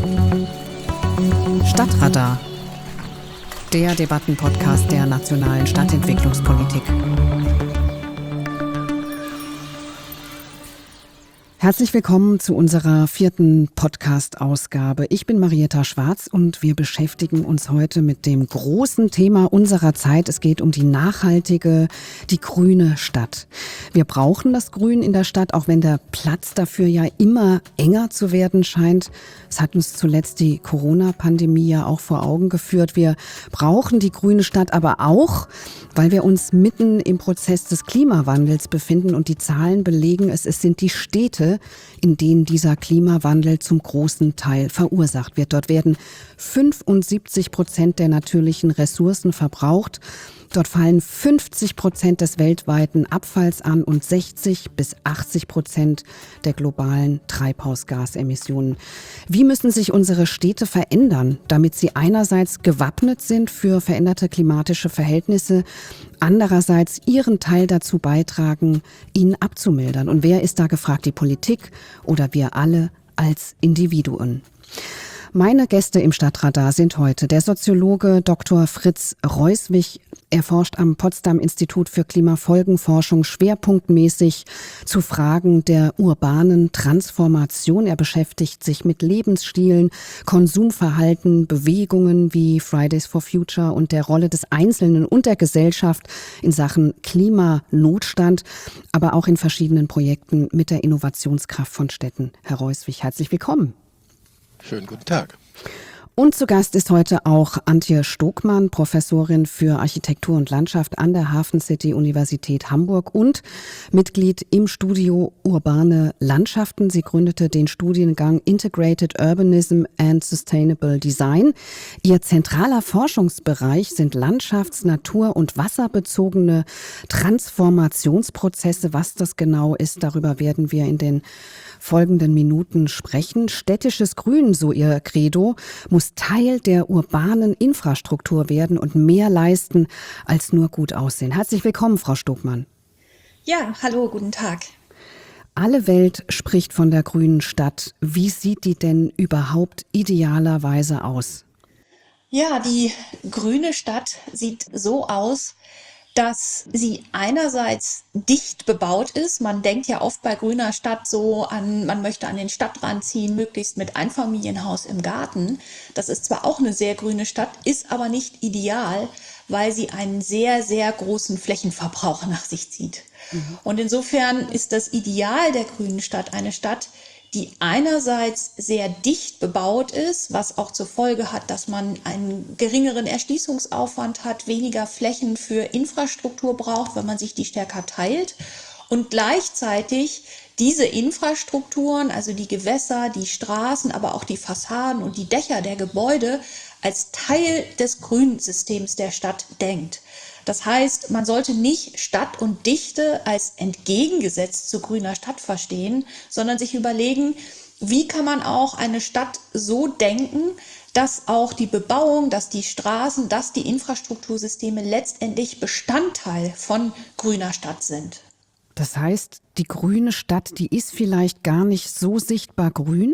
Stadtradar, der Debattenpodcast der nationalen Stadtentwicklungspolitik. Herzlich willkommen zu unserer 4. Podcast-Ausgabe. Ich bin Marietta Schwarz und wir beschäftigen uns heute mit dem großen Thema unserer Zeit. Es geht um die nachhaltige, die grüne Stadt. Wir brauchen das Grün in der Stadt, auch wenn der Platz dafür ja immer enger zu werden scheint. Es hat uns zuletzt die Corona-Pandemie ja auch vor Augen geführt. Wir brauchen die grüne Stadt aber auch, weil wir uns mitten im Prozess des Klimawandels befinden und die Zahlen belegen es sind die Städte, in denen dieser Klimawandel zum großen Teil verursacht wird. Dort werden 75% der natürlichen Ressourcen verbraucht. Dort fallen 50% des weltweiten Abfalls an und 60-80% der globalen Treibhausgasemissionen. Wie müssen sich unsere Städte verändern, damit sie einerseits gewappnet sind für veränderte klimatische Verhältnisse, andererseits ihren Teil dazu beitragen, ihn abzumildern? Und wer ist da gefragt, die Politik oder wir alle als Individuen? Meine Gäste im Stadtradar sind heute der Soziologe Dr. Fritz Reuswig. Er forscht am Potsdam Institut für Klimafolgenforschung schwerpunktmäßig zu Fragen der urbanen Transformation. Er beschäftigt sich mit Lebensstilen, Konsumverhalten, Bewegungen wie Fridays for Future und der Rolle des Einzelnen und der Gesellschaft in Sachen Klimanotstand, aber auch in verschiedenen Projekten mit der Innovationskraft von Städten. Herr Reuswig, herzlich willkommen. Schönen guten Tag. Und zu Gast ist heute auch Antje Stockmann, Professorin für Architektur und Landschaft an der Hafen City Universität Hamburg und Mitglied im Studio Urbane Landschaften. Sie gründete den Studiengang Integrated Urbanism and Sustainable Design. Ihr zentraler Forschungsbereich sind landschafts-, natur- und wasserbezogene Transformationsprozesse. Was das genau ist, darüber werden wir in den folgenden Minuten sprechen. Städtisches Grün, so ihr Credo, muss Teil der urbanen Infrastruktur werden und mehr leisten als nur gut aussehen. Herzlich willkommen, Frau Stockmann. Ja, hallo, guten Tag. Alle Welt spricht von der grünen Stadt. Wie sieht die denn überhaupt idealerweise aus? Ja, die grüne Stadt sieht so aus, dass sie einerseits dicht bebaut ist. Man denkt ja oft bei grüner Stadt so an, man möchte an den Stadtrand ziehen, möglichst mit Einfamilienhaus im Garten. Das ist zwar auch eine sehr grüne Stadt, ist aber nicht ideal, weil sie einen sehr, sehr großen Flächenverbrauch nach sich zieht. Und insofern ist das Ideal der grünen Stadt eine Stadt, die einerseits sehr dicht bebaut ist, was auch zur Folge hat, dass man einen geringeren Erschließungsaufwand hat, weniger Flächen für Infrastruktur braucht, weil man sich die stärker teilt und gleichzeitig diese Infrastrukturen, also die Gewässer, die Straßen, aber auch die Fassaden und die Dächer der Gebäude als Teil des Grünsystems der Stadt denkt. Das heißt, man sollte nicht Stadt und Dichte als entgegengesetzt zu grüner Stadt verstehen, sondern sich überlegen, wie kann man auch eine Stadt so denken, dass auch die Bebauung, dass die Straßen, dass die Infrastruktursysteme letztendlich Bestandteil von grüner Stadt sind. Das heißt, die grüne Stadt, die ist vielleicht gar nicht so sichtbar grün?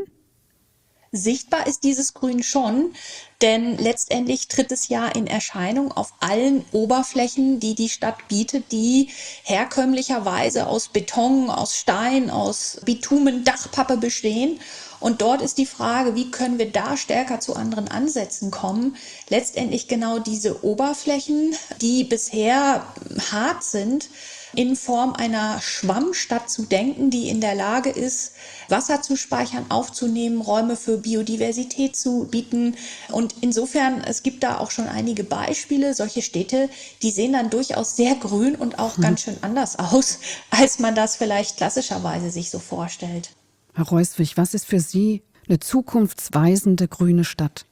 Sichtbar ist dieses Grün schon, denn letztendlich tritt es ja in Erscheinung auf allen Oberflächen, die die Stadt bietet, die herkömmlicherweise aus Beton, aus Stein, aus Bitumen, Dachpappe bestehen. Und dort ist die Frage, wie können wir da stärker zu anderen Ansätzen kommen? Letztendlich genau diese Oberflächen, die bisher hart sind, in Form einer Schwammstadt zu denken, die in der Lage ist, Wasser zu speichern, aufzunehmen, Räume für Biodiversität zu bieten. Und insofern, es gibt da auch schon einige Beispiele. Solche Städte, die sehen dann durchaus sehr grün und auch ganz schön anders aus, als man das vielleicht klassischerweise sich so vorstellt. Herr Reuswig, was ist für Sie eine zukunftsweisende grüne Stadt?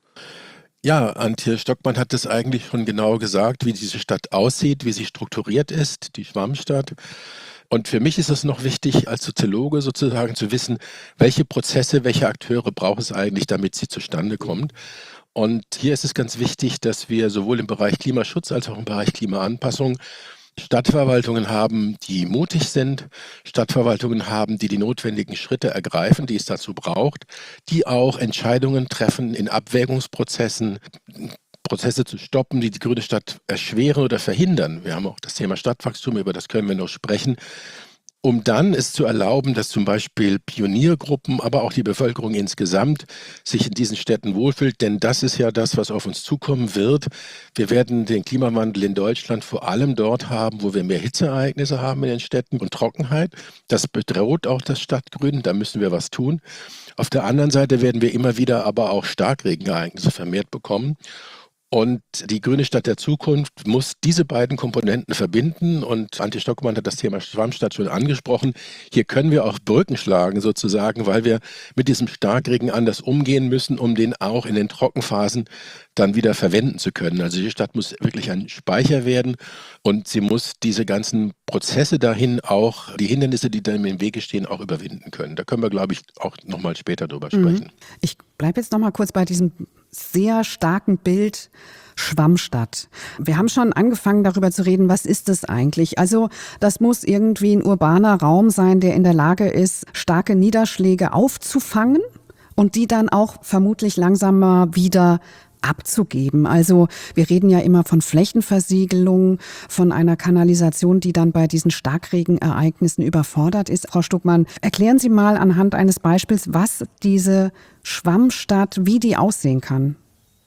Ja, Antje Stockmann hat es eigentlich schon genau gesagt, wie diese Stadt aussieht, wie sie strukturiert ist, die Schwammstadt. Und für mich ist es noch wichtig, als Soziologe sozusagen zu wissen, welche Prozesse, welche Akteure braucht es eigentlich, damit sie zustande kommt. Und hier ist es ganz wichtig, dass wir sowohl im Bereich Klimaschutz als auch im Bereich Klimaanpassung Stadtverwaltungen haben, die mutig sind, Stadtverwaltungen haben, die notwendigen Schritte ergreifen, die es dazu braucht, die auch Entscheidungen treffen in Abwägungsprozessen, Prozesse zu stoppen, die die grüne Stadt erschweren oder verhindern. Wir haben auch das Thema Stadtwachstum, über das können wir noch sprechen, um dann es zu erlauben, dass zum Beispiel Pioniergruppen, aber auch die Bevölkerung insgesamt sich in diesen Städten wohlfühlt. Denn das ist ja das, was auf uns zukommen wird. Wir werden den Klimawandel in Deutschland vor allem dort haben, wo wir mehr Hitzeereignisse haben in den Städten und Trockenheit. Das bedroht auch das Stadtgrün, da müssen wir was tun. Auf der anderen Seite werden wir immer wieder aber auch Starkregenereignisse vermehrt bekommen. Und die grüne Stadt der Zukunft muss diese beiden Komponenten verbinden. Und Antje Stockmann hat das Thema Schwammstadt schon angesprochen. Hier können wir auch Brücken schlagen sozusagen, weil wir mit diesem Starkregen anders umgehen müssen, um den auch in den Trockenphasen dann wieder verwenden zu können. Also die Stadt muss wirklich ein Speicher werden und sie muss diese ganzen Prozesse dahin auch, die Hindernisse, die dann im Wege stehen, auch überwinden können. Da können wir, glaube ich, auch nochmal später drüber sprechen. Ich bleibe jetzt nochmal kurz bei diesem sehr starken Bild Schwammstadt. Wir haben schon angefangen darüber zu reden, was ist das eigentlich? Also das muss irgendwie ein urbaner Raum sein, der in der Lage ist, starke Niederschläge aufzufangen und die dann auch vermutlich langsamer wieder abzugeben. Also wir reden ja immer von Flächenversiegelung, von einer Kanalisation, die dann bei diesen Starkregenereignissen überfordert ist. Frau Stuckmann, erklären Sie mal anhand eines Beispiels, was diese Schwammstadt, wie die aussehen kann.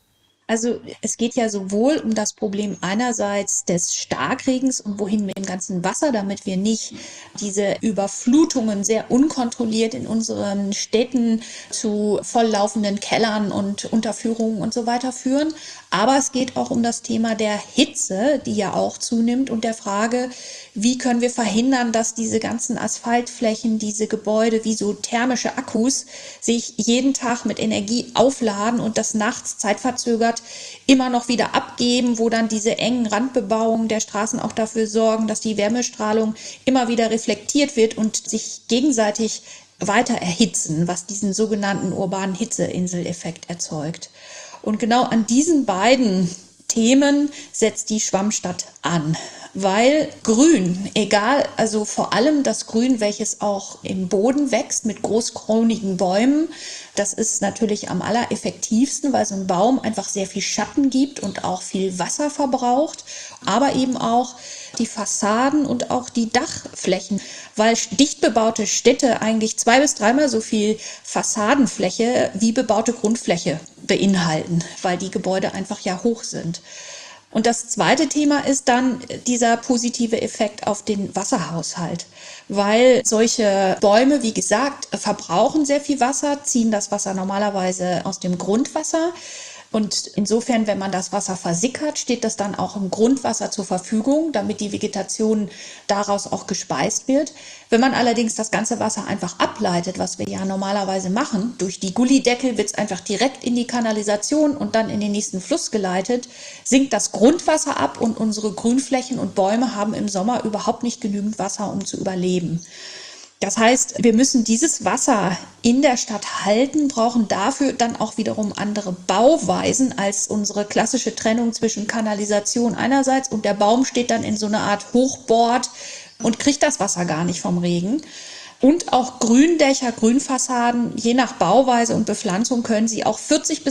Also es geht ja sowohl um das Problem einerseits des Starkregens und wohin mit dem ganzen Wasser, damit wir nicht diese Überflutungen sehr unkontrolliert in unseren Städten zu volllaufenden Kellern und Unterführungen und so weiter führen. Aber es geht auch um das Thema der Hitze, die ja auch zunimmt, und der Frage, wie können wir verhindern, dass diese ganzen Asphaltflächen, diese Gebäude wie so thermische Akkus sich jeden Tag mit Energie aufladen und das nachts zeitverzögert immer noch wieder abgeben, wo dann diese engen Randbebauungen der Straßen auch dafür sorgen, dass die Wärmestrahlung immer wieder reflektiert wird und sich gegenseitig weiter erhitzen, was diesen sogenannten urbanen Hitzeinseleffekt erzeugt. Und genau an diesen beiden Themen setzt die Schwammstadt an, weil Grün, egal, also vor allem das Grün, welches auch im Boden wächst mit großkronigen Bäumen, das ist natürlich am allereffektivsten, weil so ein Baum einfach sehr viel Schatten gibt und auch viel Wasser verbraucht, aber eben auch die Fassaden und auch die Dachflächen, weil dicht bebaute Städte eigentlich 2- bis 3-mal so viel Fassadenfläche wie bebaute Grundfläche beinhalten, weil die Gebäude einfach ja hoch sind. Und das zweite Thema ist dann dieser positive Effekt auf den Wasserhaushalt, weil solche Bäume, wie gesagt, verbrauchen sehr viel Wasser, ziehen das Wasser normalerweise aus dem Grundwasser. Und insofern, wenn man das Wasser versickert, steht das dann auch im Grundwasser zur Verfügung, damit die Vegetation daraus auch gespeist wird. Wenn man allerdings das ganze Wasser einfach ableitet, was wir ja normalerweise machen, durch die Gullideckel wird es einfach direkt in die Kanalisation und dann in den nächsten Fluss geleitet, sinkt das Grundwasser ab und unsere Grünflächen und Bäume haben im Sommer überhaupt nicht genügend Wasser, um zu überleben. Das heißt, wir müssen dieses Wasser in der Stadt halten, brauchen dafür dann auch wiederum andere Bauweisen als unsere klassische Trennung zwischen Kanalisation einerseits und der Baum steht dann in so einer Art Hochbord und kriegt das Wasser gar nicht vom Regen. Und auch Gründächer, Grünfassaden, je nach Bauweise und Bepflanzung können sie auch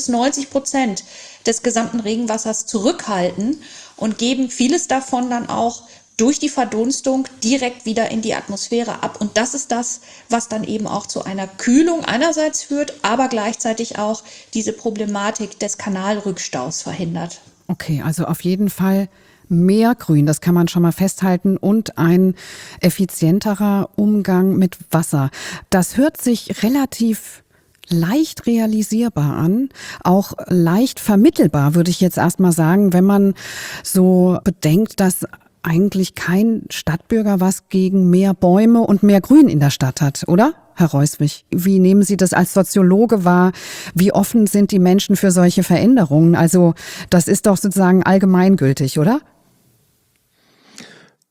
40-90% des gesamten Regenwassers zurückhalten und geben vieles davon dann auch durch die Verdunstung direkt wieder in die Atmosphäre ab. Und das ist das, was dann eben auch zu einer Kühlung einerseits führt, aber gleichzeitig auch diese Problematik des Kanalrückstaus verhindert. Okay, also auf jeden Fall mehr Grün, das kann man schon mal festhalten, und ein effizienterer Umgang mit Wasser. Das hört sich relativ leicht realisierbar an, auch leicht vermittelbar, würde ich jetzt erst mal sagen, wenn man so bedenkt, dass eigentlich kein Stadtbürger was gegen mehr Bäume und mehr Grün in der Stadt hat, oder? Herr Reuswig, wie nehmen Sie das als Soziologe wahr? Wie offen sind die Menschen für solche Veränderungen? Also das ist doch sozusagen allgemeingültig, oder?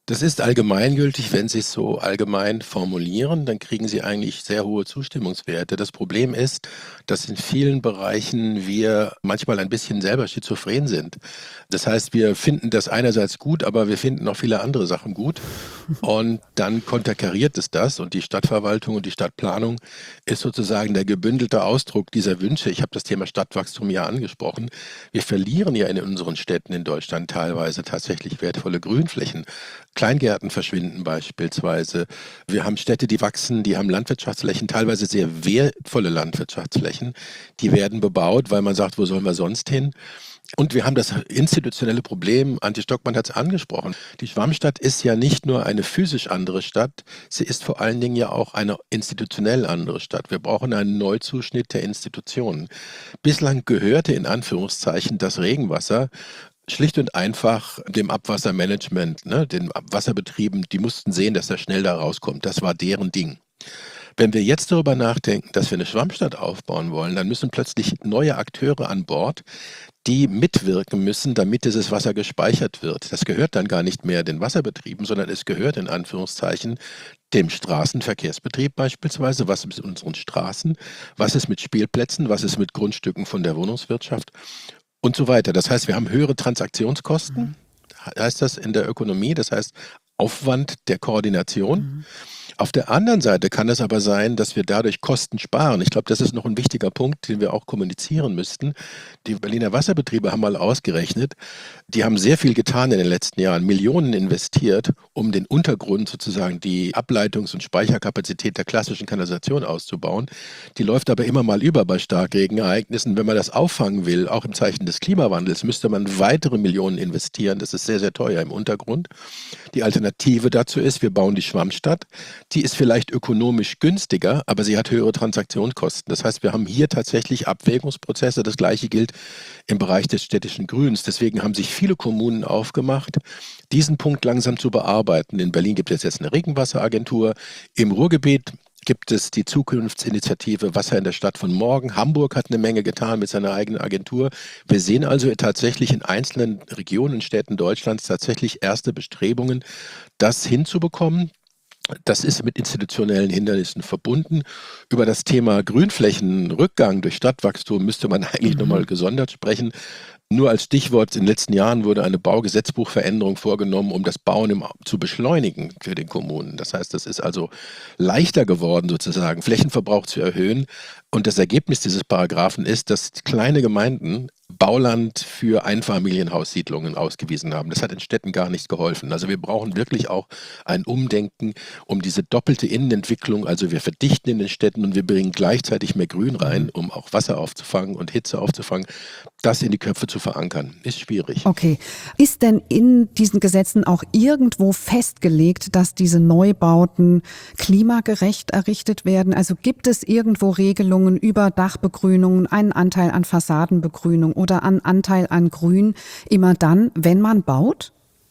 Das ist allgemeingültig. Wenn Sie es so allgemein formulieren, dann kriegen Sie eigentlich sehr hohe Zustimmungswerte. Das Problem ist, dass in vielen Bereichen wir manchmal ein bisschen selber schizophren sind. Das heißt, wir finden das einerseits gut, aber wir finden auch viele andere Sachen gut. Und dann konterkariert es das. Und die Stadtverwaltung und die Stadtplanung ist sozusagen der gebündelte Ausdruck dieser Wünsche. Ich habe das Thema Stadtwachstum ja angesprochen. Wir verlieren ja in unseren Städten in Deutschland teilweise tatsächlich wertvolle Grünflächen. Kleingärten verschwinden beispielsweise. Wir haben Städte, die wachsen, die haben Landwirtschaftsflächen, teilweise sehr wertvolle Landwirtschaftsflächen. Die werden bebaut, weil man sagt, wo sollen wir sonst hin? Und wir haben das institutionelle Problem, Antje Stockmann hat es angesprochen. Die Schwammstadt ist ja nicht nur eine physisch andere Stadt, sie ist vor allen Dingen ja auch eine institutionell andere Stadt. Wir brauchen einen Neuzuschnitt der Institutionen. Bislang gehörte in Anführungszeichen das Regenwasser schlicht und einfach dem Abwassermanagement, ne, den Wasserbetrieben, die mussten sehen, dass er schnell da rauskommt. Das war deren Ding. Wenn wir jetzt darüber nachdenken, dass wir eine Schwammstadt aufbauen wollen, dann müssen plötzlich neue Akteure an Bord, die mitwirken müssen, damit dieses Wasser gespeichert wird. Das gehört dann gar nicht mehr den Wasserbetrieben, sondern es gehört in Anführungszeichen dem Straßenverkehrsbetrieb beispielsweise. Was ist mit unseren Straßen? Was ist mit Spielplätzen? Was ist mit Grundstücken von der Wohnungswirtschaft? Und so weiter. Das heißt, wir haben höhere Transaktionskosten, heißt das in der Ökonomie, das heißt Aufwand der Koordination. Auf der anderen Seite kann es aber sein, dass wir dadurch Kosten sparen. Ich glaube, das ist noch ein wichtiger Punkt, den wir auch kommunizieren müssten. Die Berliner Wasserbetriebe haben mal ausgerechnet, die haben sehr viel getan in den letzten Jahren, Millionen investiert, um den Untergrund sozusagen, die Ableitungs- und Speicherkapazität der klassischen Kanalisation auszubauen. Die läuft aber immer mal über bei Starkregenereignissen. Wenn man das auffangen will, auch im Zeichen des Klimawandels, müsste man weitere Millionen investieren. Das ist sehr, sehr teuer im Untergrund. Die Alternative dazu ist, wir bauen die Schwammstadt. Die ist vielleicht ökonomisch günstiger, aber sie hat höhere Transaktionskosten. Das heißt, wir haben hier tatsächlich Abwägungsprozesse. Das Gleiche gilt im Bereich des städtischen Grüns. Deswegen haben sich viele Kommunen aufgemacht, diesen Punkt langsam zu bearbeiten. In Berlin gibt es jetzt eine Regenwasseragentur. Im Ruhrgebiet gibt es die Zukunftsinitiative Wasser in der Stadt von morgen. Hamburg hat eine Menge getan mit seiner eigenen Agentur. Wir sehen also tatsächlich in einzelnen Regionen und Städten Deutschlands tatsächlich erste Bestrebungen, das hinzubekommen. Das ist mit institutionellen Hindernissen verbunden. Über das Thema Grünflächenrückgang durch Stadtwachstum müsste man eigentlich nochmal gesondert sprechen. Nur als Stichwort, in den letzten Jahren wurde eine Baugesetzbuchveränderung vorgenommen, um das Bauen zu beschleunigen für den Kommunen. Das heißt, es ist also leichter geworden, sozusagen Flächenverbrauch zu erhöhen. Und das Ergebnis dieses Paragraphen ist, dass kleine Gemeinden Bauland für Einfamilienhaussiedlungen ausgewiesen haben. Das hat in Städten gar nicht geholfen. Also wir brauchen wirklich auch ein Umdenken um diese doppelte Innenentwicklung. Also wir verdichten in den Städten und wir bringen gleichzeitig mehr Grün rein, um auch Wasser aufzufangen und Hitze aufzufangen. Das in die Köpfe zu verankern, ist schwierig. Okay. Ist denn in diesen Gesetzen auch irgendwo festgelegt, dass diese Neubauten klimagerecht errichtet werden? Also gibt es irgendwo Regelungen über Dachbegrünungen, einen Anteil an Fassadenbegrünung oder einen Anteil an Grün, immer dann, wenn man baut?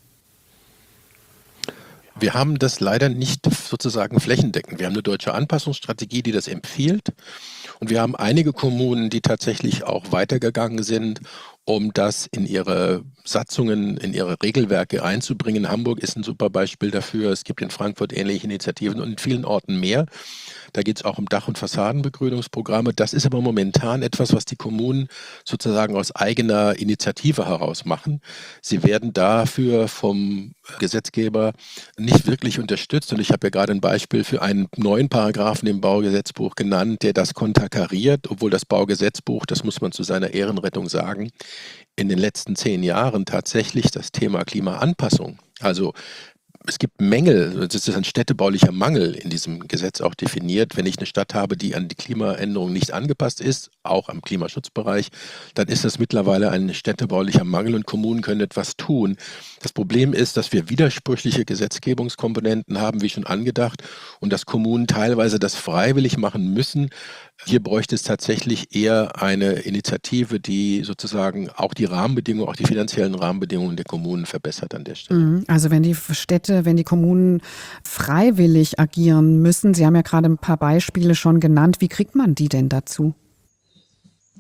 Wir haben das leider nicht sozusagen flächendeckend. Wir haben eine deutsche Anpassungsstrategie, die das empfiehlt. Und wir haben einige Kommunen, die tatsächlich auch weitergegangen sind, um das in ihre Satzungen, in ihre Regelwerke einzubringen. Hamburg ist ein super Beispiel dafür. Es gibt in Frankfurt ähnliche Initiativen und in vielen Orten mehr. Da geht es auch um Dach- und Fassadenbegrünungsprogramme. Das ist aber momentan etwas, was die Kommunen sozusagen aus eigener Initiative heraus machen. Sie werden dafür vom Gesetzgeber nicht wirklich unterstützt. Und ich habe ja gerade ein Beispiel für einen neuen Paragraphen im Baugesetzbuch genannt, der das konterkariert, obwohl das Baugesetzbuch, das muss man zu seiner Ehrenrettung sagen, in den letzten 10 Jahren tatsächlich das Thema Klimaanpassung, also es gibt Mängel, es ist ein städtebaulicher Mangel in diesem Gesetz auch definiert. Wenn ich eine Stadt habe, die an die Klimaänderung nicht angepasst ist, auch am Klimaschutzbereich, dann ist das mittlerweile ein städtebaulicher Mangel und Kommunen können etwas tun. Das Problem ist, dass wir widersprüchliche Gesetzgebungskomponenten haben, wie schon angedacht, und dass Kommunen teilweise das freiwillig machen müssen. Hier bräuchte es tatsächlich eher eine Initiative, die sozusagen auch die Rahmenbedingungen, auch die finanziellen Rahmenbedingungen der Kommunen verbessert an der Stelle. Also wenn die Städte, wenn die Kommunen freiwillig agieren müssen, Sie haben ja gerade ein paar Beispiele schon genannt, wie kriegt man die denn dazu?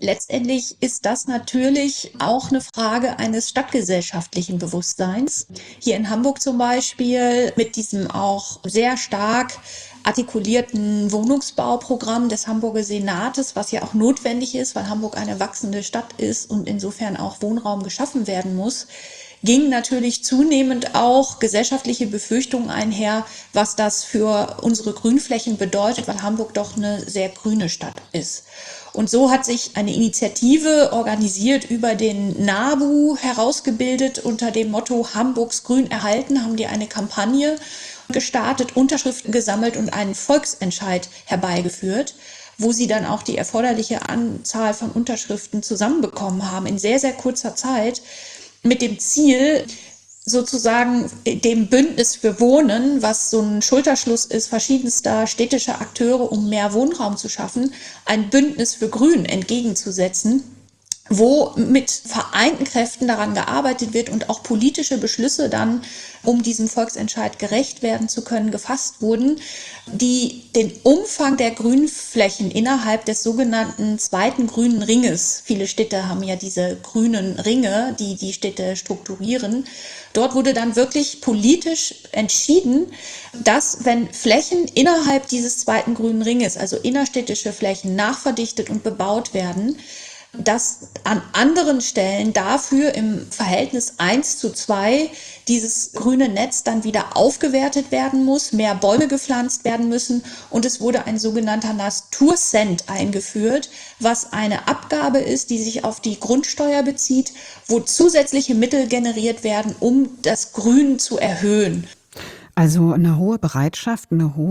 Letztendlich ist das natürlich auch eine Frage eines stadtgesellschaftlichen Bewusstseins. Hier in Hamburg zum Beispiel mit diesem auch sehr stark artikulierten Wohnungsbauprogramm des Hamburger Senates, was ja auch notwendig ist, weil Hamburg eine wachsende Stadt ist und insofern auch Wohnraum geschaffen werden muss, gingen natürlich zunehmend auch gesellschaftliche Befürchtungen einher, was das für unsere Grünflächen bedeutet, weil Hamburg doch eine sehr grüne Stadt ist. Und so hat sich eine Initiative organisiert über den NABU herausgebildet unter dem Motto Hamburgs Grün erhalten, haben die eine Kampagne gestartet, Unterschriften gesammelt und einen Volksentscheid herbeigeführt, wo sie dann auch die erforderliche Anzahl von Unterschriften zusammenbekommen haben in sehr, sehr kurzer Zeit mit dem Ziel, sozusagen dem Bündnis für Wohnen, was so ein Schulterschluss ist verschiedenster städtischer Akteure, um mehr Wohnraum zu schaffen, ein Bündnis für Grün entgegenzusetzen, wo mit vereinten Kräften daran gearbeitet wird und auch politische Beschlüsse dann, um diesem Volksentscheid gerecht werden zu können, gefasst wurden, die den Umfang der Grünflächen innerhalb des sogenannten zweiten grünen Ringes, viele Städte haben ja diese grünen Ringe, die die Städte strukturieren, dort wurde dann wirklich politisch entschieden, dass wenn Flächen innerhalb dieses zweiten grünen Ringes, also innerstädtische Flächen, nachverdichtet und bebaut werden, dass an anderen Stellen dafür im Verhältnis 1:2 dieses grüne Netz dann wieder aufgewertet werden muss, mehr Bäume gepflanzt werden müssen und es wurde ein sogenannter Naturcent eingeführt, was eine Abgabe ist, die sich auf die Grundsteuer bezieht, wo zusätzliche Mittel generiert werden, um das Grün zu erhöhen. Also eine hohe Bereitschaft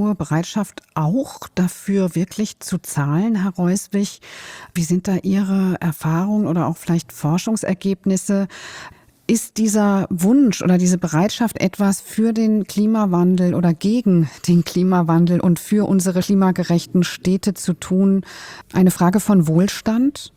auch dafür wirklich zu zahlen, Herr Reuswig. Wie sind da Ihre Erfahrungen oder auch vielleicht Forschungsergebnisse? Ist dieser Wunsch oder diese Bereitschaft, etwas für den Klimawandel oder gegen den Klimawandel und für unsere klimagerechten Städte zu tun, eine Frage von Wohlstand?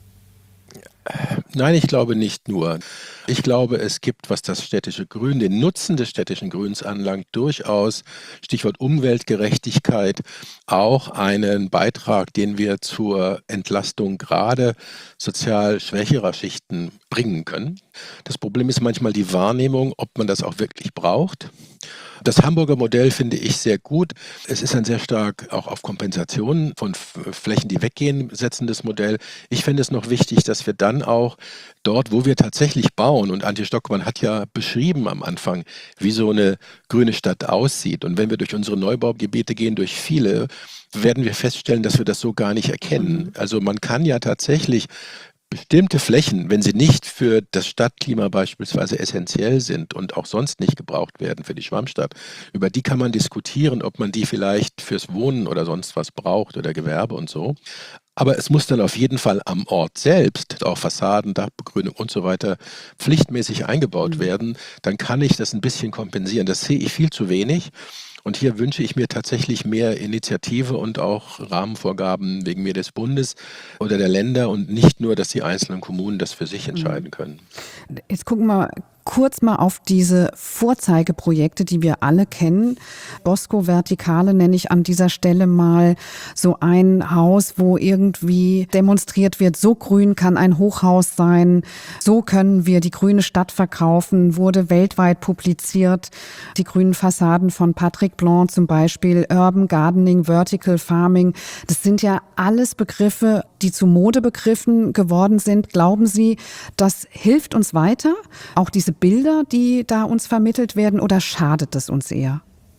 Nein, ich glaube nicht nur. Ich glaube, es gibt, was das städtische Grün, den Nutzen des städtischen Grüns anlangt, durchaus, Stichwort Umweltgerechtigkeit, auch einen Beitrag, den wir zur Entlastung gerade sozial schwächerer Schichten bringen können. Das Problem ist manchmal die Wahrnehmung, ob man das auch wirklich braucht. Das Hamburger Modell finde ich sehr gut. Es ist ein sehr stark auch auf Kompensation von Flächen, die weggehen, setzendes Modell. Ich finde es noch wichtig, dass wir dann auch dort, wo wir tatsächlich bauen, und Antje Stockmann hat ja beschrieben am Anfang, wie so eine grüne Stadt aussieht. Und wenn wir durch unsere Neubaugebiete gehen, durch viele, werden wir feststellen, dass wir das so gar nicht erkennen. Also man kann ja tatsächlich bestimmte Flächen, wenn sie nicht für das Stadtklima beispielsweise essentiell sind und auch sonst nicht gebraucht werden für die Schwammstadt, über die kann man diskutieren, ob man die vielleicht fürs Wohnen oder sonst was braucht oder Gewerbe und so. Aber es muss dann auf jeden Fall am Ort selbst, auch Fassaden, Dachbegrünung und so weiter, pflichtmäßig eingebaut werden. Dann kann ich das ein bisschen kompensieren. Das sehe ich viel zu wenig. Und hier wünsche ich mir tatsächlich mehr Initiative und auch Rahmenvorgaben wegen mir des Bundes oder der Länder und nicht nur, dass die einzelnen Kommunen das für sich entscheiden können. Jetzt gucken wir kurz mal auf diese Vorzeigeprojekte, die wir alle kennen. Bosco Vertikale nenne ich an dieser Stelle mal so ein Haus, wo irgendwie demonstriert wird, so grün kann ein Hochhaus sein, so können wir die grüne Stadt verkaufen, wurde weltweit publiziert. Die grünen Fassaden von Patrick Blanc zum Beispiel, Urban Gardening, Vertical Farming, das sind ja alles Begriffe, die zu Modebegriffen geworden sind. Glauben Sie, das hilft uns weiter? Auch diese Bilder, die da uns vermittelt werden, oder schadet es uns eher?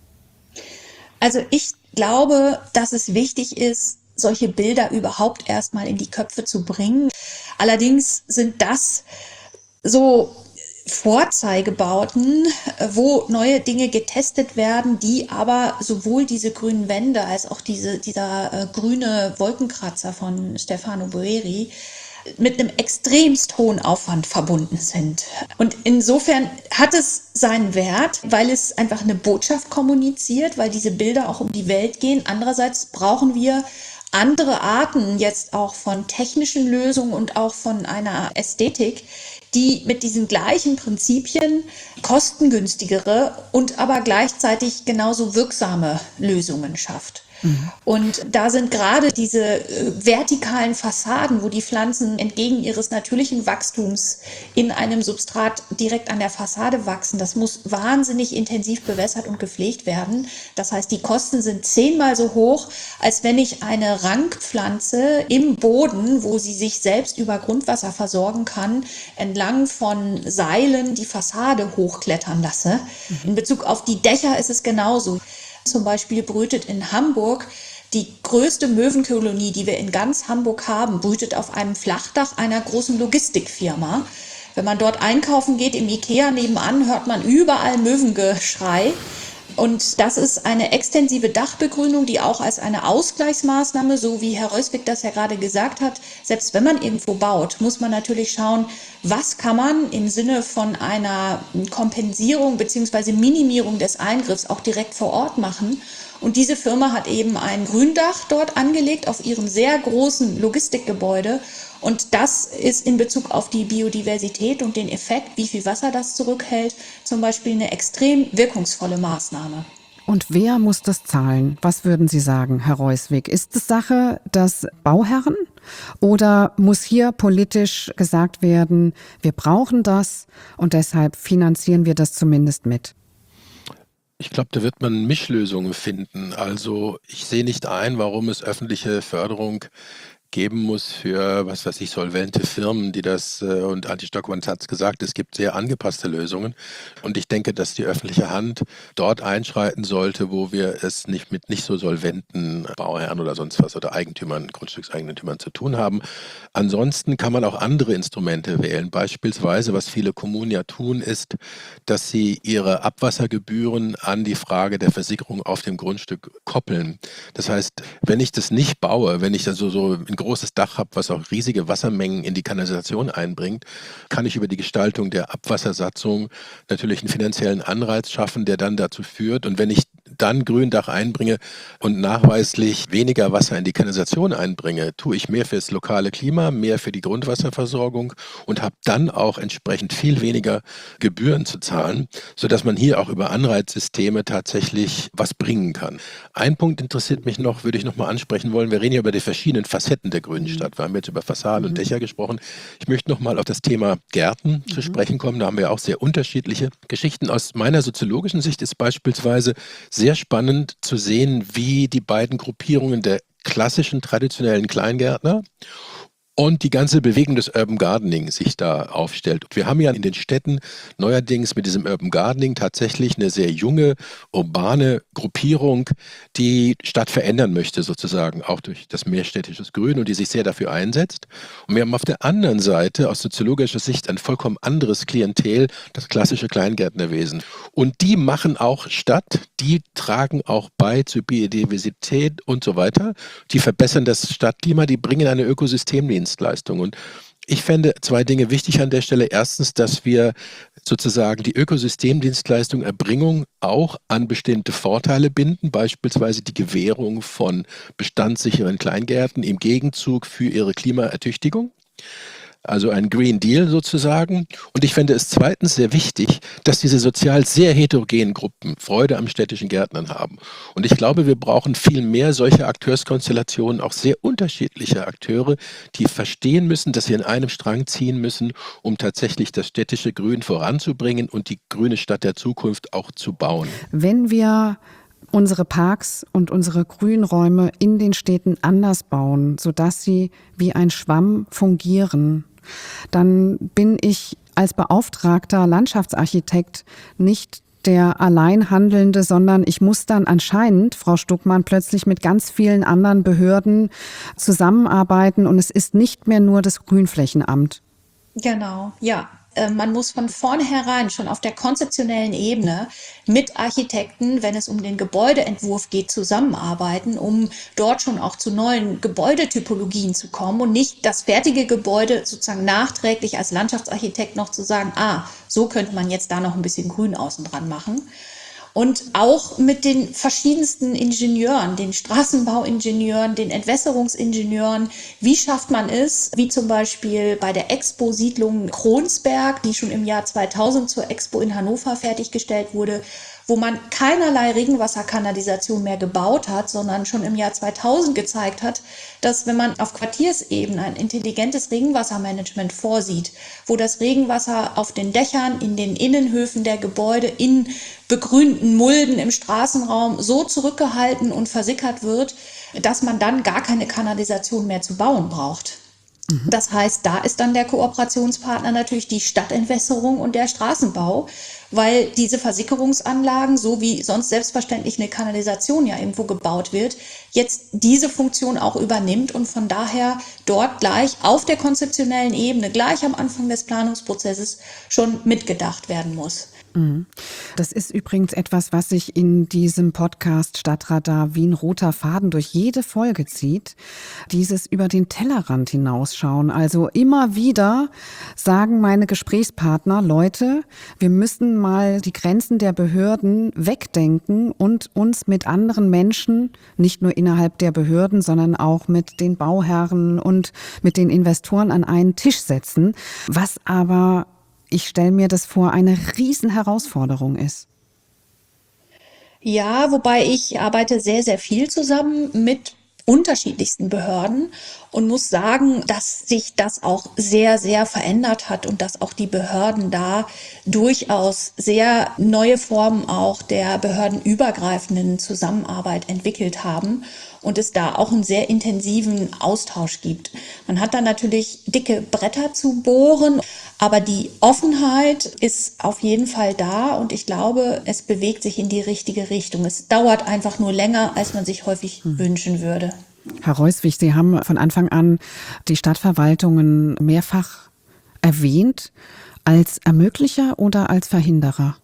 Also ich glaube, dass es wichtig ist, solche Bilder überhaupt erstmal in die Köpfe zu bringen. Allerdings sind das so Vorzeigebauten, wo neue Dinge getestet werden, die aber sowohl diese grünen Wände als auch dieser grüne Wolkenkratzer von Stefano Boeri mit einem extremst hohen Aufwand verbunden sind. Und insofern hat es seinen Wert, weil es einfach eine Botschaft kommuniziert, weil diese Bilder auch um die Welt gehen. Andererseits brauchen wir andere Arten jetzt auch von technischen Lösungen und auch von einer Ästhetik, die mit diesen gleichen Prinzipien kostengünstigere und aber gleichzeitig genauso wirksame Lösungen schafft. Und da sind gerade diese vertikalen Fassaden, wo die Pflanzen entgegen ihres natürlichen Wachstums in einem Substrat direkt an der Fassade wachsen, das muss wahnsinnig intensiv bewässert und gepflegt werden. Das heißt, die Kosten sind 10-mal so hoch, als wenn ich eine Rankpflanze im Boden, wo sie sich selbst über Grundwasser versorgen kann, entlang von Seilen die Fassade hochklettern lasse. In Bezug auf die Dächer ist es genauso. Zum Beispiel brütet in Hamburg die größte Möwenkolonie, die wir in ganz Hamburg haben, brütet auf einem Flachdach einer großen Logistikfirma. Wenn man dort einkaufen geht, im Ikea nebenan, hört man überall Möwengeschrei. Und das ist eine extensive Dachbegrünung, die auch als eine Ausgleichsmaßnahme, so wie Herr Reuswig das ja gerade gesagt hat, selbst wenn man irgendwo baut, muss man natürlich schauen, was kann man im Sinne von einer Kompensierung bzw. Minimierung des Eingriffs auch direkt vor Ort machen. Und diese Firma hat eben ein Gründach dort angelegt auf ihrem sehr großen Logistikgebäude. Und das ist in Bezug auf die Biodiversität und den Effekt, wie viel Wasser das zurückhält, zum Beispiel eine extrem wirkungsvolle Maßnahme. Und wer muss das zahlen? Was würden Sie sagen, Herr Reuswig? Ist es Sache des Bauherren oder muss hier politisch gesagt werden, wir brauchen das und deshalb finanzieren wir das zumindest mit? Ich glaube, da wird man Mischlösungen finden. Also ich sehe nicht ein, warum es öffentliche Förderung geben muss für, was weiß ich, solvente Firmen, die das, und Antje Stockmann hat es gesagt, es gibt sehr angepasste Lösungen. Und ich denke, dass die öffentliche Hand dort einschreiten sollte, wo wir es nicht mit nicht so solventen Bauherren oder sonst was oder Eigentümern, Grundstückseigentümern zu tun haben. Ansonsten kann man auch andere Instrumente wählen. Beispielsweise, was viele Kommunen ja tun, ist, dass sie ihre Abwassergebühren an die Frage der Versickerung auf dem Grundstück koppeln. Das heißt, wenn ich das nicht baue, wenn ich also so ein großes Dach habe, was auch riesige Wassermengen in die Kanalisation einbringt, kann ich über die Gestaltung der Abwassersatzung natürlich einen finanziellen Anreiz schaffen, der dann dazu führt. Und wenn ich dann Gründach einbringe und nachweislich weniger Wasser in die Kanalisation einbringe, tue ich mehr fürs lokale Klima, mehr für die Grundwasserversorgung und habe dann auch entsprechend viel weniger Gebühren zu zahlen, sodass man hier auch über Anreizsysteme tatsächlich was bringen kann. Ein Punkt interessiert mich noch, würde ich noch mal ansprechen wollen. Wir reden ja über die verschiedenen Facetten der grünen Stadt. Wir haben jetzt über Fassaden und Dächer gesprochen. Ich möchte noch mal auf das Thema Gärten zu sprechen kommen. Da haben wir auch sehr unterschiedliche Geschichten. Aus meiner soziologischen Sicht ist beispielsweise sehr spannend zu sehen, wie die beiden Gruppierungen der klassischen, traditionellen Kleingärtner und die ganze Bewegung des Urban Gardening sich da aufstellt. Wir haben ja in den Städten neuerdings mit diesem Urban Gardening tatsächlich eine sehr junge, urbane Gruppierung, die Stadt verändern möchte sozusagen, auch durch das mehrstädtisches Grün und die sich sehr dafür einsetzt. Und wir haben auf der anderen Seite aus soziologischer Sicht ein vollkommen anderes Klientel, das klassische Kleingärtnerwesen. Und die machen auch Stadt, die tragen auch bei zur Biodiversität und so weiter. Die verbessern das Stadtklima, die bringen eine Ökosystemdienstleistung. Und ich fände zwei Dinge wichtig an der Stelle. Erstens, dass wir sozusagen die Ökosystemdienstleistung Erbringung auch an bestimmte Vorteile binden, beispielsweise die Gewährung von bestandssicheren Kleingärten im Gegenzug für ihre Klimaertüchtigung. Also ein Green Deal sozusagen. Und ich fände es zweitens sehr wichtig, dass diese sozial sehr heterogenen Gruppen Freude am städtischen Gärtnern haben. Und ich glaube, wir brauchen viel mehr solche Akteurskonstellationen, auch sehr unterschiedliche Akteure, die verstehen müssen, dass sie an einem Strang ziehen müssen, um tatsächlich das städtische Grün voranzubringen und die grüne Stadt der Zukunft auch zu bauen. Wenn wir unsere Parks und unsere Grünräume in den Städten anders bauen, sodass sie wie ein Schwamm fungieren, dann bin ich als beauftragter Landschaftsarchitekt nicht der Alleinhandelnde, sondern ich muss dann anscheinend, Frau Stuckmann, plötzlich mit ganz vielen anderen Behörden zusammenarbeiten und es ist nicht mehr nur das Grünflächenamt. Genau, ja. Man muss von vornherein schon auf der konzeptionellen Ebene mit Architekten, wenn es um den Gebäudeentwurf geht, zusammenarbeiten, um dort schon auch zu neuen Gebäudetypologien zu kommen und nicht das fertige Gebäude sozusagen nachträglich als Landschaftsarchitekt noch zu sagen, so könnte man jetzt da noch ein bisschen Grün außen dran machen. Und auch mit den verschiedensten Ingenieuren, den Straßenbauingenieuren, den Entwässerungsingenieuren. Wie schafft man es, wie zum Beispiel bei der Expo-Siedlung Kronsberg, die schon im Jahr 2000 zur Expo in Hannover fertiggestellt wurde, wo man keinerlei Regenwasserkanalisation mehr gebaut hat, sondern schon im Jahr 2000 gezeigt hat, dass wenn man auf Quartiersebene ein intelligentes Regenwassermanagement vorsieht, wo das Regenwasser auf den Dächern, in den Innenhöfen der Gebäude, in begrünten Mulden im Straßenraum so zurückgehalten und versickert wird, dass man dann gar keine Kanalisation mehr zu bauen braucht. Das heißt, da ist dann der Kooperationspartner natürlich die Stadtentwässerung und der Straßenbau, weil diese Versickerungsanlagen, so wie sonst selbstverständlich eine Kanalisation ja irgendwo gebaut wird, jetzt diese Funktion auch übernimmt und von daher dort gleich auf der konzeptionellen Ebene, gleich am Anfang des Planungsprozesses schon mitgedacht werden muss. Das ist übrigens etwas, was sich in diesem Podcast Stadtradar wie ein roter Faden durch jede Folge zieht. Dieses über den Tellerrand hinausschauen. Also immer wieder sagen meine Gesprächspartner, Leute, wir müssen mal die Grenzen der Behörden wegdenken und uns mit anderen Menschen, nicht nur innerhalb der Behörden, sondern auch mit den Bauherren und mit den Investoren an einen Tisch setzen. Was aber, ich stelle mir das vor, eine Riesenherausforderung ist. Ja, wobei ich arbeite sehr, sehr viel zusammen mit unterschiedlichsten Behörden und muss sagen, dass sich das auch sehr, sehr verändert hat und dass auch die Behörden da durchaus sehr neue Formen auch der behördenübergreifenden Zusammenarbeit entwickelt haben und es da auch einen sehr intensiven Austausch gibt. Man hat da natürlich dicke Bretter zu bohren, aber die Offenheit ist auf jeden Fall da und ich glaube, es bewegt sich in die richtige Richtung. Es dauert einfach nur länger, als man sich häufig wünschen würde. Herr Reuswig, Sie haben von Anfang an die Stadtverwaltungen mehrfach erwähnt. Als Ermöglicher oder als Verhinderer?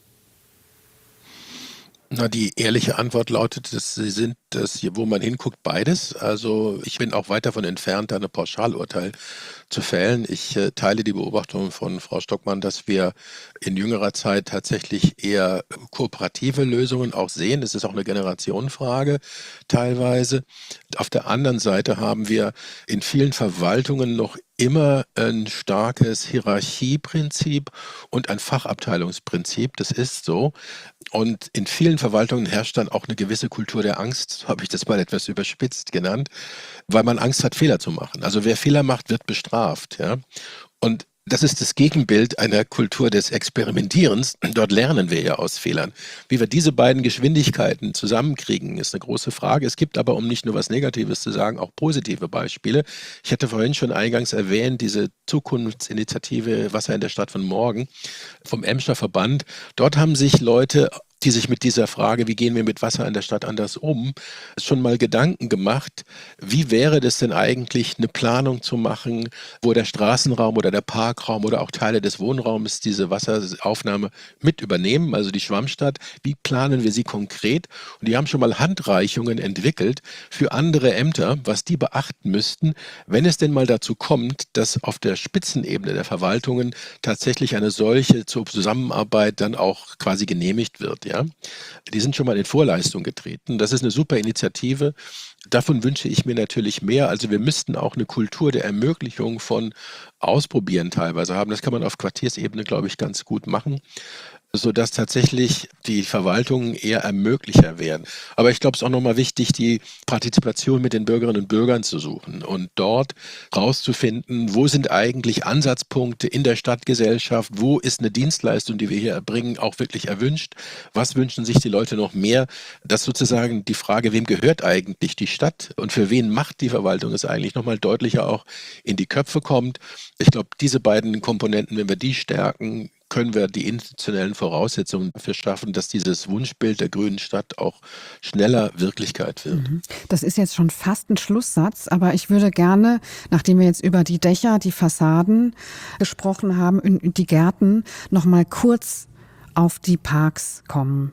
Na, die ehrliche Antwort lautet, dass sie sind das, wo man hinguckt, beides. Also ich bin auch weit davon entfernt, da ein Pauschalurteil zu fällen. Ich teile die Beobachtung von Frau Stockmann, dass wir in jüngerer Zeit tatsächlich eher kooperative Lösungen auch sehen. Es ist auch eine Generationenfrage teilweise. Auf der anderen Seite haben wir in vielen Verwaltungen noch immer ein starkes Hierarchieprinzip und ein Fachabteilungsprinzip. Das ist so. Und in vielen Verwaltungen herrscht dann auch eine gewisse Kultur der Angst, so habe ich das mal etwas überspitzt genannt, weil man Angst hat, Fehler zu machen. Also wer Fehler macht, wird bestraft. Ja? Und das ist das Gegenbild einer Kultur des Experimentierens. Dort lernen wir ja aus Fehlern. Wie wir diese beiden Geschwindigkeiten zusammenkriegen, ist eine große Frage. Es gibt aber, um nicht nur was Negatives zu sagen, auch positive Beispiele. Ich hatte vorhin schon eingangs erwähnt, diese Zukunftsinitiative Wasser in der Stadt von morgen vom Emscher Verband. Dort haben sich Leute, die sich mit dieser Frage, wie gehen wir mit Wasser in der Stadt anders um, schon mal Gedanken gemacht, wie wäre das denn eigentlich, eine Planung zu machen, wo der Straßenraum oder der Parkraum oder auch Teile des Wohnraums diese Wasseraufnahme mit übernehmen, also die Schwammstadt, wie planen wir sie konkret? Und die haben schon mal Handreichungen entwickelt für andere Ämter, was die beachten müssten, wenn es denn mal dazu kommt, dass auf der Spitzenebene der Verwaltungen tatsächlich eine solche Zusammenarbeit dann auch quasi genehmigt wird. Ja? Die sind schon mal in Vorleistung getreten. Das ist eine super Initiative. Davon wünsche ich mir natürlich mehr. Also wir müssten auch eine Kultur der Ermöglichung von Ausprobieren teilweise haben. Das kann man auf Quartiersebene, glaube ich, ganz gut machen, sodass tatsächlich die Verwaltungen eher Ermöglicher werden. Aber ich glaube, es ist auch nochmal wichtig, die Partizipation mit den Bürgerinnen und Bürgern zu suchen und dort rauszufinden, wo sind eigentlich Ansatzpunkte in der Stadtgesellschaft, wo ist eine Dienstleistung, die wir hier erbringen, auch wirklich erwünscht, was wünschen sich die Leute noch mehr, dass sozusagen die Frage, wem gehört eigentlich die Stadt und für wen macht die Verwaltung es eigentlich, nochmal deutlicher auch in die Köpfe kommt. Ich glaube, diese beiden Komponenten, wenn wir die stärken, können wir die institutionellen Voraussetzungen dafür schaffen, dass dieses Wunschbild der grünen Stadt auch schneller Wirklichkeit wird. Das ist jetzt schon fast ein Schlusssatz, aber ich würde gerne, nachdem wir jetzt über die Dächer, die Fassaden gesprochen haben und die Gärten, noch mal kurz auf die Parks kommen.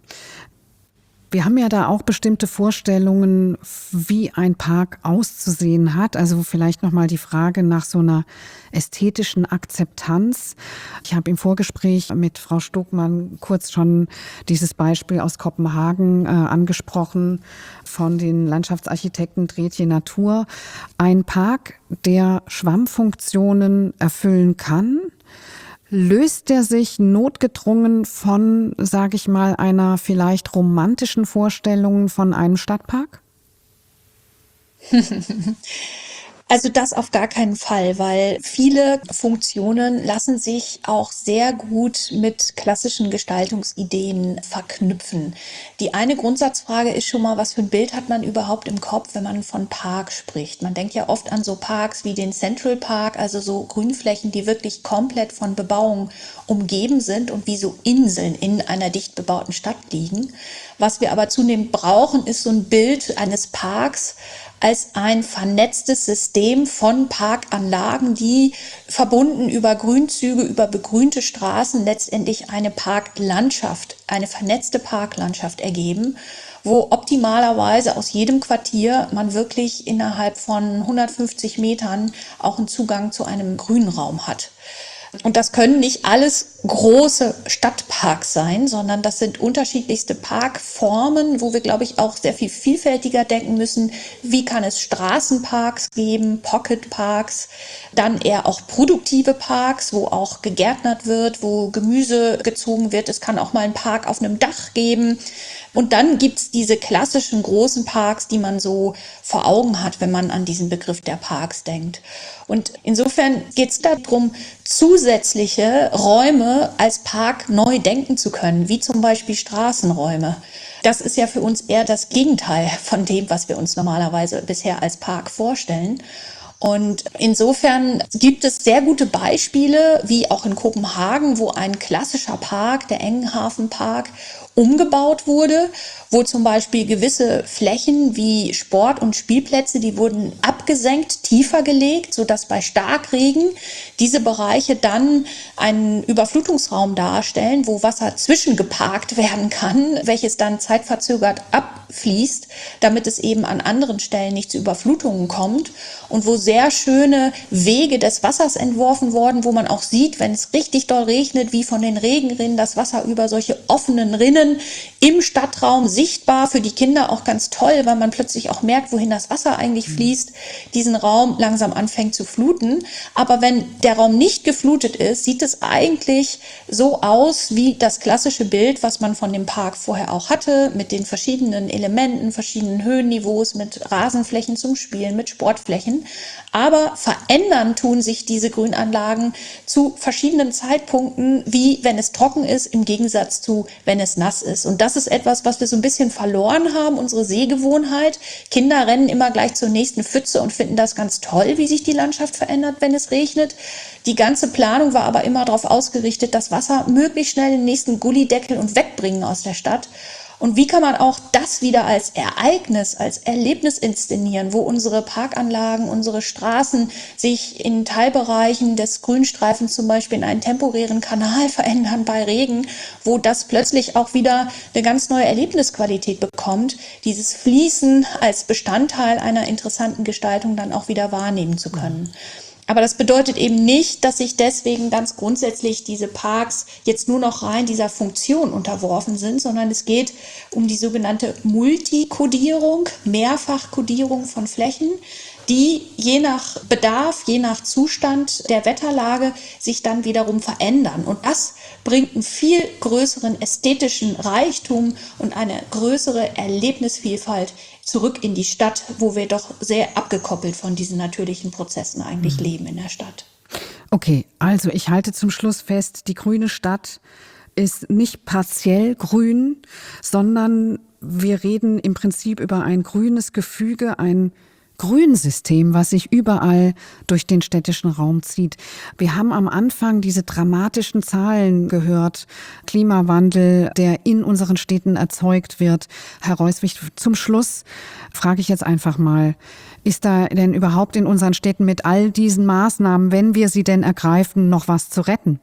Wir haben ja da auch bestimmte Vorstellungen, wie ein Park auszusehen hat. Also vielleicht nochmal die Frage nach so einer ästhetischen Akzeptanz. Ich habe im Vorgespräch mit Frau Stockmann kurz schon dieses Beispiel aus Kopenhagen angesprochen von den Landschaftsarchitekten Dretje Natur. Ein Park, der Schwammfunktionen erfüllen kann, Löst der sich notgedrungen von, sage ich mal, einer vielleicht romantischen Vorstellung von einem Stadtpark? Also das auf gar keinen Fall, weil viele Funktionen lassen sich auch sehr gut mit klassischen Gestaltungsideen verknüpfen. Die eine Grundsatzfrage ist schon mal, was für ein Bild hat man überhaupt im Kopf, wenn man von Park spricht? Man denkt ja oft an so Parks wie den Central Park, also so Grünflächen, die wirklich komplett von Bebauung umgeben sind und wie so Inseln in einer dicht bebauten Stadt liegen. Was wir aber zunehmend brauchen, ist so ein Bild eines Parks als ein vernetztes System von Parkanlagen, die verbunden über Grünzüge, über begrünte Straßen letztendlich eine Parklandschaft, eine vernetzte Parklandschaft ergeben, wo optimalerweise aus jedem Quartier man wirklich innerhalb von 150 Metern auch einen Zugang zu einem Grünraum hat. Und das können nicht alles große Stadtparks sein, sondern das sind unterschiedlichste Parkformen, wo wir, glaube ich, auch sehr viel vielfältiger denken müssen. Wie kann es Straßenparks geben, Pocketparks, dann eher auch produktive Parks, wo auch gegärtnert wird, wo Gemüse gezogen wird. Es kann auch mal einen Park auf einem Dach geben. Und dann gibt's diese klassischen großen Parks, die man so vor Augen hat, wenn man an diesen Begriff der Parks denkt. Und insofern geht's darum, zusätzliche Räume als Park neu denken zu können, wie zum Beispiel Straßenräume. Das ist ja für uns eher das Gegenteil von dem, was wir uns normalerweise bisher als Park vorstellen. Und insofern gibt es sehr gute Beispiele, wie auch in Kopenhagen, wo ein klassischer Park, der Engenhaven-Park, umgebaut wurde, wo zum Beispiel gewisse Flächen wie Sport- und Spielplätze, die wurden abgesenkt, tiefer gelegt, sodass bei Starkregen diese Bereiche dann einen Überflutungsraum darstellen, wo Wasser zwischengeparkt werden kann, welches dann zeitverzögert abfließt, damit es eben an anderen Stellen nicht zu Überflutungen kommt, und wo sehr schöne Wege des Wassers entworfen wurden, wo man auch sieht, wenn es richtig doll regnet, wie von den Regenrinnen das Wasser über solche offenen Rinnen im Stadtraum sichtbar, für die Kinder auch ganz toll, weil man plötzlich auch merkt, wohin das Wasser eigentlich fließt, diesen Raum langsam anfängt zu fluten. Aber wenn der Raum nicht geflutet ist, sieht es eigentlich so aus wie das klassische Bild, was man von dem Park vorher auch hatte, mit den verschiedenen Elementen, verschiedenen Höhenniveaus, mit Rasenflächen zum Spielen, mit Sportflächen. Aber verändern tun sich diese Grünanlagen zu verschiedenen Zeitpunkten, wie wenn es trocken ist, im Gegensatz zu, wenn es nass ist. Und das ist etwas, was wir so ein bisschen verloren haben, unsere Sehgewohnheit. Kinder rennen immer gleich zur nächsten Pfütze und finden das ganz toll, wie sich die Landschaft verändert, wenn es regnet. Die ganze Planung war aber immer darauf ausgerichtet, das Wasser möglichst schnell in den nächsten Gullydeckel und wegbringen aus der Stadt. Und wie kann man auch das wieder als Ereignis, als Erlebnis inszenieren, wo unsere Parkanlagen, unsere Straßen sich in Teilbereichen des Grünstreifens zum Beispiel in einen temporären Kanal verändern bei Regen, wo das plötzlich auch wieder eine ganz neue Erlebnisqualität bekommt, dieses Fließen als Bestandteil einer interessanten Gestaltung dann auch wieder wahrnehmen zu können. Aber das bedeutet eben nicht, dass sich deswegen ganz grundsätzlich diese Parks jetzt nur noch rein dieser Funktion unterworfen sind, sondern es geht um die sogenannte Multikodierung, Mehrfachkodierung von Flächen, die je nach Bedarf, je nach Zustand der Wetterlage sich dann wiederum verändern. Und das bringt einen viel größeren ästhetischen Reichtum und eine größere Erlebnisvielfalt zurück in die Stadt, wo wir doch sehr abgekoppelt von diesen natürlichen Prozessen eigentlich leben in der Stadt. Okay, also ich halte zum Schluss fest, die grüne Stadt ist nicht partiell grün, sondern wir reden im Prinzip über ein grünes Gefüge, ein Grünsystem, was sich überall durch den städtischen Raum zieht. Wir haben am Anfang diese dramatischen Zahlen gehört. Klimawandel, der in unseren Städten erzeugt wird. Herr Reuswig, zum Schluss frage ich jetzt einfach mal, ist da denn überhaupt in unseren Städten mit all diesen Maßnahmen, wenn wir sie denn ergreifen, noch was zu retten?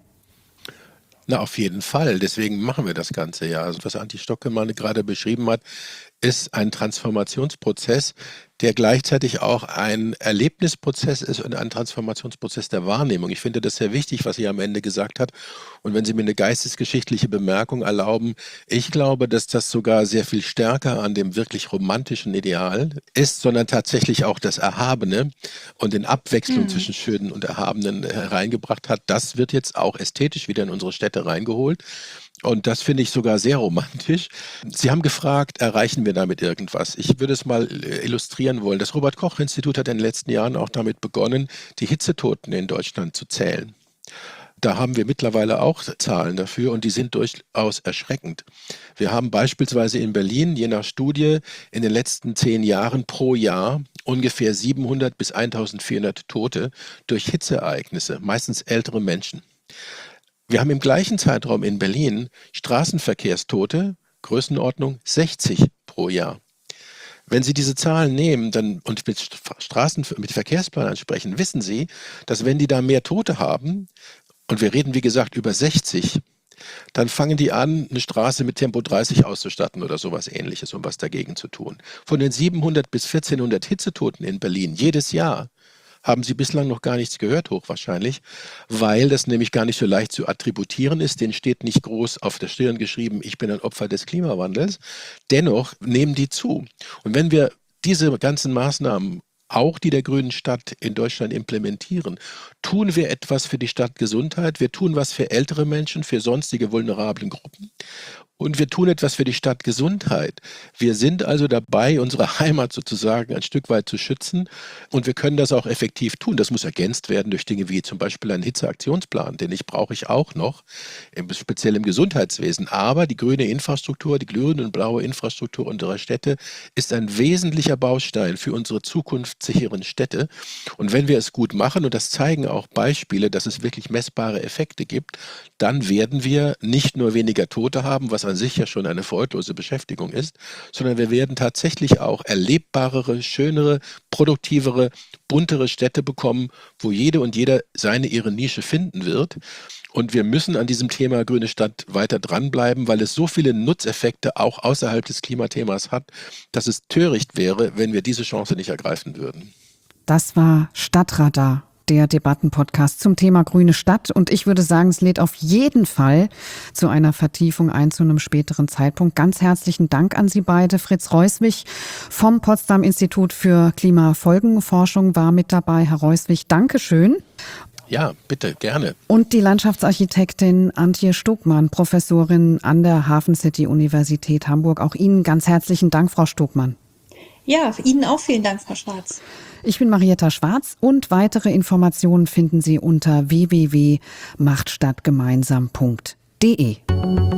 Na, auf jeden Fall. Deswegen machen wir das Ganze ja. Also was Antje Stockemann gerade beschrieben hat, ist ein Transformationsprozess, der gleichzeitig auch ein Erlebnisprozess ist und ein Transformationsprozess der Wahrnehmung. Ich finde das sehr wichtig, was sie am Ende gesagt hat. Und wenn Sie mir eine geistesgeschichtliche Bemerkung erlauben, ich glaube, dass das sogar sehr viel stärker an dem wirklich romantischen Ideal ist, sondern tatsächlich auch das Erhabene und in Abwechslung zwischen Schönen und Erhabenen hereingebracht hat. Das wird jetzt auch ästhetisch wieder in unsere Städte reingeholt. Und das finde ich sogar sehr romantisch. Sie haben gefragt, erreichen wir damit irgendwas? Ich würde es mal illustrieren wollen. Das Robert-Koch-Institut hat in den letzten Jahren auch damit begonnen, die Hitzetoten in Deutschland zu zählen. Da haben wir mittlerweile auch Zahlen dafür und die sind durchaus erschreckend. Wir haben beispielsweise in Berlin, je nach Studie, in den letzten 10 Jahren pro Jahr ungefähr 700 bis 1400 Tote durch Hitzeereignisse, meistens ältere Menschen. Wir haben im gleichen Zeitraum in Berlin Straßenverkehrstote, Größenordnung 60 pro Jahr. Wenn Sie diese Zahlen nehmen und mit Verkehrsplanern sprechen, wissen Sie, dass wenn die da mehr Tote haben, und wir reden wie gesagt über 60, dann fangen die an, eine Straße mit Tempo 30 auszustatten oder sowas Ähnliches, um was dagegen zu tun. Von den 700 bis 1400 Hitzetoten in Berlin jedes Jahr haben Sie bislang noch gar nichts gehört, hochwahrscheinlich, weil das nämlich gar nicht so leicht zu attributieren ist. Denen steht nicht groß auf der Stirn geschrieben, ich bin ein Opfer des Klimawandels. Dennoch nehmen die zu. Und wenn wir diese ganzen Maßnahmen, auch die der Grünen Stadt in Deutschland implementieren, tun wir etwas für die Stadtgesundheit, wir tun was für ältere Menschen, für sonstige vulnerablen Gruppen. Und wir tun etwas für die Stadtgesundheit. Wir sind also dabei, unsere Heimat sozusagen ein Stück weit zu schützen. Und wir können das auch effektiv tun. Das muss ergänzt werden durch Dinge wie zum Beispiel einen Hitzeaktionsplan, den brauche ich auch noch, speziell im Gesundheitswesen. Aber die grüne Infrastruktur, die grüne und blaue Infrastruktur unserer Städte ist ein wesentlicher Baustein für unsere zukunftssicheren Städte. Und wenn wir es gut machen, und das zeigen auch Beispiele, dass es wirklich messbare Effekte gibt, dann werden wir nicht nur weniger Tote haben, was an sich ja schon eine freudlose Beschäftigung ist, sondern wir werden tatsächlich auch erlebbarere, schönere, produktivere, buntere Städte bekommen, wo jede und jeder ihre Nische finden wird. Und wir müssen an diesem Thema Grüne Stadt weiter dranbleiben, weil es so viele Nutzeffekte auch außerhalb des Klimathemas hat, dass es töricht wäre, wenn wir diese Chance nicht ergreifen würden. Das war Stadtradar, der Debattenpodcast zum Thema Grüne Stadt. Und ich würde sagen, es lädt auf jeden Fall zu einer Vertiefung ein zu einem späteren Zeitpunkt. Ganz herzlichen Dank an Sie beide. Fritz Reuswig vom Potsdam Institut für Klimafolgenforschung war mit dabei. Herr Reuswig, Dankeschön. Ja, bitte, gerne. Und die Landschaftsarchitektin Antje Stogmann, Professorin an der Hafen City Universität Hamburg. Auch Ihnen ganz herzlichen Dank, Frau Stogmann. Ja, Ihnen auch vielen Dank, Frau Schwarz. Ich bin Marietta Schwarz und weitere Informationen finden Sie unter www.machtstadtgemeinsam.de.